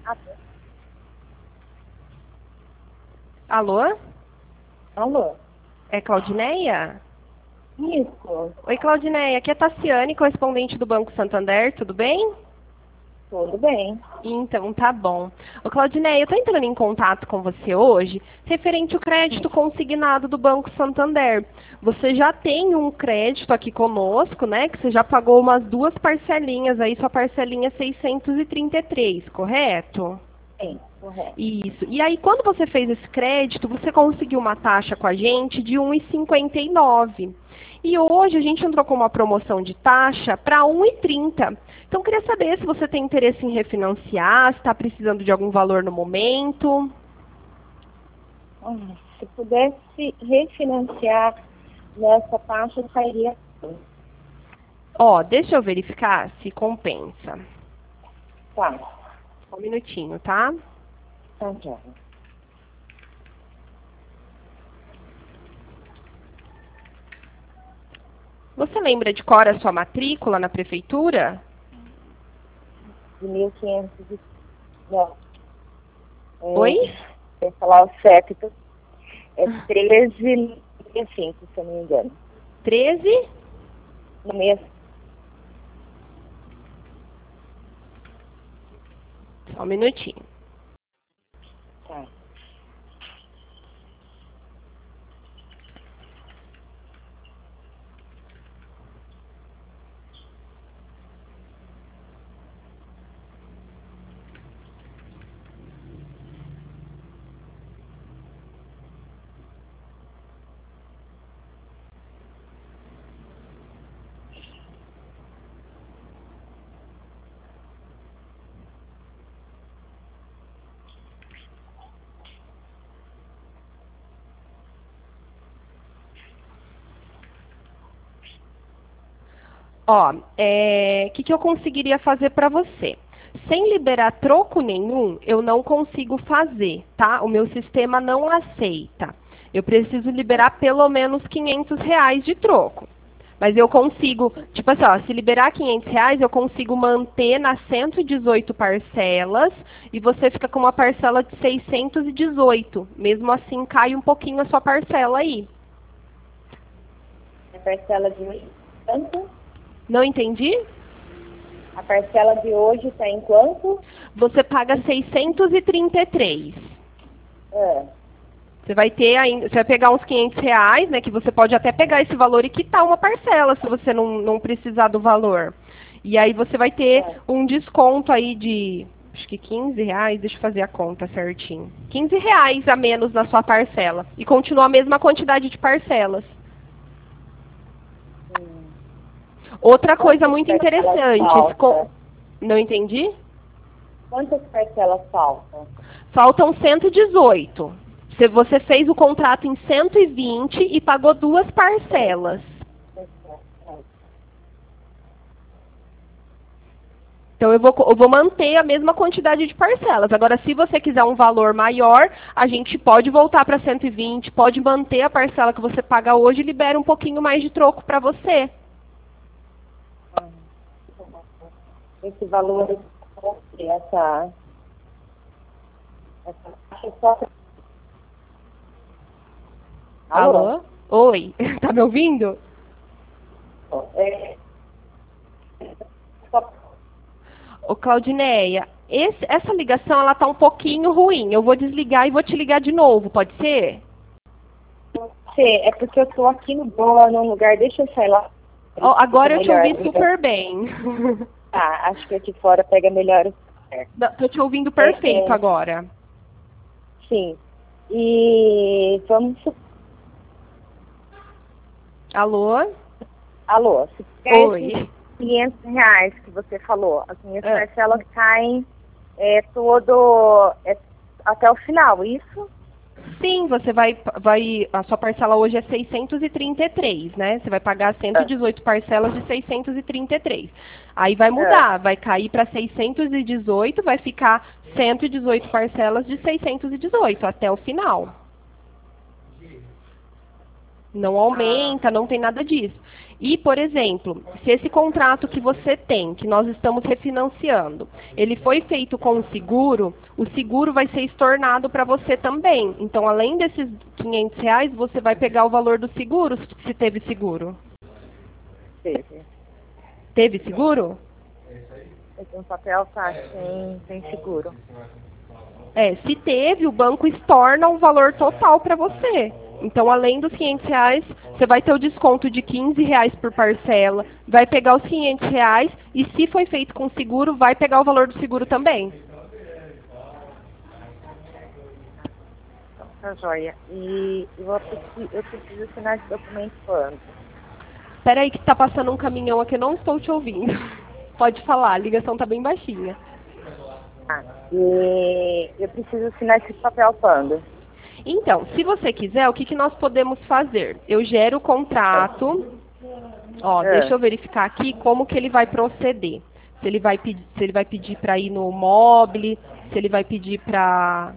Alô? Alô? É Claudineia? Isso, Oi, Claudineia. Aqui é Tassiane, correspondente do Banco Santander. Tudo bem? tudo bem. Então, tá bom. Ô, Claudineia, eu tô entrando em contato com você hoje referente ao crédito consignado do Banco Santander. Você já tem um crédito aqui conosco, né? Que você já pagou umas 2 parcelinhas aí, sua parcelinha é 633, correto? Sim, correto. Isso. E aí, quando você fez esse crédito, você conseguiu uma taxa com a gente de 1,59. E hoje a gente entrou com uma promoção de taxa para 1,30. Então, eu queria saber se você tem interesse em refinanciar, se está precisando de algum valor no momento. Se pudesse refinanciar nessa taxa, sairia. Ó, deixa eu verificar se compensa. Tá, Só um minutinho, tá? tá já. Você lembra de qual era a sua matrícula na prefeitura? De 1.500 e... Não, Oi? eu ia falar o certo. É 13,65, se eu não me engano. 13? No mês. Só um minutinho. Tá. Ó, que eu conseguiria fazer para você? Sem liberar troco nenhum, eu não consigo fazer, tá? O meu sistema não aceita. Eu preciso liberar pelo menos R$ 500 de troco. Mas eu consigo, tipo assim, ó, se liberar R$ 500, eu consigo manter nas 118 parcelas e você fica com uma parcela de 618. Mesmo assim, cai um pouquinho a sua parcela aí. A parcela de quanto? Não entendi? A parcela de hoje está em quanto? Você paga 633. É. Você vai ter ainda, você vai pegar uns R$ 500, né? Que você pode até pegar esse valor e quitar uma parcela se você não precisar do valor. E aí você vai ter um desconto aí de, acho que R$ 15, deixa eu fazer a conta certinho. R$ 15 a menos na sua parcela. E continua a mesma quantidade de parcelas. Outra coisa Quantas muito parcelas interessante, faltam? não entendi? Quantas parcelas faltam? Faltam 118. Se você fez o contrato em 120 e pagou 2 parcelas. Então eu vou manter a mesma quantidade de parcelas. Agora, se você quiser um valor maior, a gente pode voltar para 120, pode manter a parcela que você paga hoje e libera um pouquinho mais de troco para você. Esse valor, essa taxa só... Alô? Oi, tá me ouvindo? É, só Ô, Claudineia, essa ligação ela tá um pouquinho ruim. Eu vou desligar e vou te ligar de novo, pode ser? é porque eu estou aqui no Boa, num lugar, deixa eu sair lá. Ó, agora eu te Melhor. ouvi super bem. Tá, acho que aqui fora pega melhor o certo. Tô te ouvindo perfeito agora. Sim. E vamos... Alô? Alô, se pegar Oi. esses R$ 500 que você falou, as minhas Ah. parcelas caem até o final, isso? Sim, você a sua parcela hoje é 633, né? Você vai pagar 118 parcelas de 633. Aí vai mudar, vai cair para 618, vai ficar 118 parcelas de 618 até o final. Não aumenta, não tem nada disso. E, por exemplo, se esse contrato que você tem, que nós estamos refinanciando, ele foi feito com o seguro vai ser estornado para você também. Então, além desses R$ 500, você vai pegar o valor do seguro, se teve seguro. Teve. Teve seguro? Esse um papel tá sem seguro. Se teve, o banco estorna o valor total para você. Então, além dos R$ 500, você vai ter o desconto de R$ 15 por parcela, vai pegar os R$ 500 e, se foi feito com seguro, vai pegar o valor do seguro também. Tá joia. E eu preciso assinar esse documento quando? Espera aí que está passando um caminhão aqui, eu não estou te ouvindo. Pode falar, a ligação está bem baixinha. E eu preciso assinar esse papel quando? Então, se você quiser, o que nós podemos fazer? Eu gero o contrato. Deixa eu verificar aqui como que ele vai proceder. Se ele vai pedir para ir no Mobile, se ele vai pedir para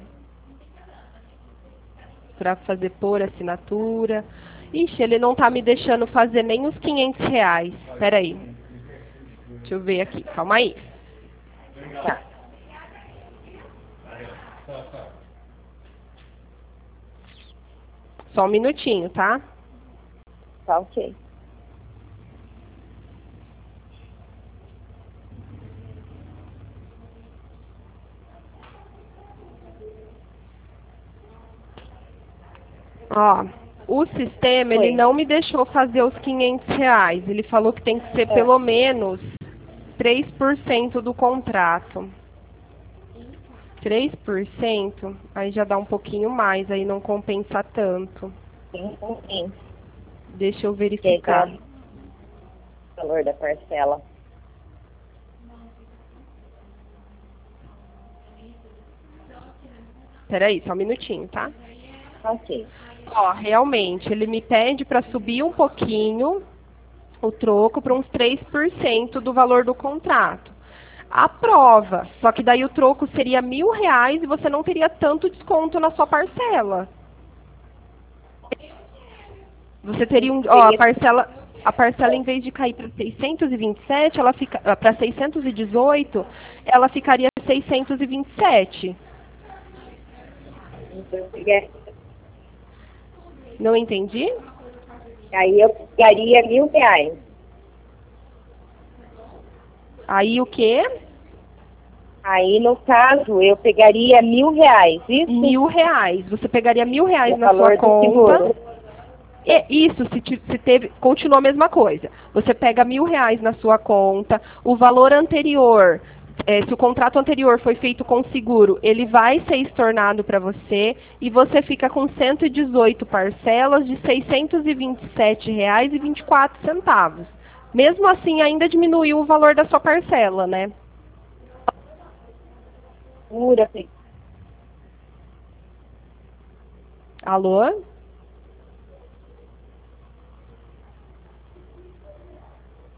fazer por assinatura. Ixi, ele não está me deixando fazer nem os R$ 500. Espera aí. Deixa eu ver aqui. Calma aí. Tá. Só um minutinho, tá? Tá ok. O sistema, ele não me deixou fazer os R$ 500. Ele falou que tem que ser pelo menos 3% do contrato. 3%, aí já dá um pouquinho mais, aí não compensa tanto. Sim. Deixa eu verificar. O valor da parcela. Peraí, só um minutinho, tá? Ok. Realmente, ele me pede para subir um pouquinho o troco para uns 3% do valor do contrato. Aprova, só que daí o troco seria R$ 1.000 e você não teria tanto desconto na sua parcela. Você teria a parcela em vez de cair para 627, ela fica para 618, ela ficaria 627. Não entendi? Aí eu pegaria R$ 1.000. Aí o quê? Aí, no caso, eu pegaria R$ 1.000, isso? R$ 1.000. Você pegaria R$ 1.000 na valor sua do conta. seguro. Isso, se teve, continua a mesma coisa. Você pega R$ 1.000 na sua conta, o valor anterior, se o contrato anterior foi feito com seguro, ele vai ser estornado para você e você fica com 118 parcelas de R$ 627,24. Mesmo assim, ainda diminuiu o valor da sua parcela, né? Pura. Alô?